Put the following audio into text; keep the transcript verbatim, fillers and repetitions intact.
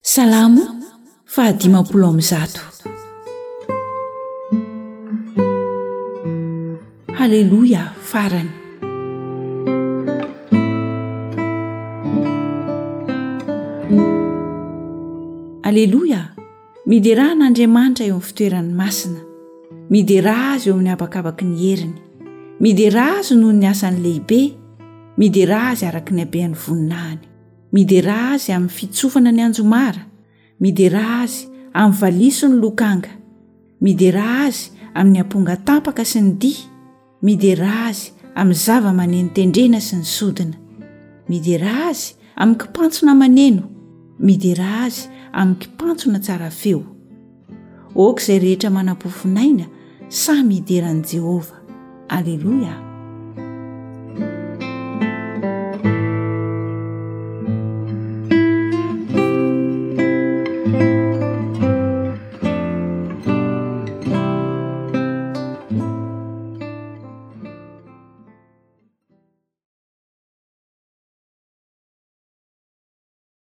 Salamo fahadimapolo am'zato. Haleloia farany. Aleloia, mideraha n'Andriamanitra eo amin'ny fitoerany masina, mideraha azy eo amin'ny habakabaky ny heriny, mideraha azy noho ny asany lehibe, mideraha azy araka ny habeany voninahiny, mideraha azy amin'ny fitsofana ny anjomara, mideraha azy amin'ny valiso ny lokanga, mideraha azy amin'ny amponga tampaka sy ny dia, mideraha azy amin'ny zava-maneno tendrena sy ny sodina, mideraha azy amin'ny kipantsona maneno, mideraha azy amin'ny kipantsona tsara feo. Oka izay rehetra manam-pofinaina samy hideran'i Jehovah. Aleloia.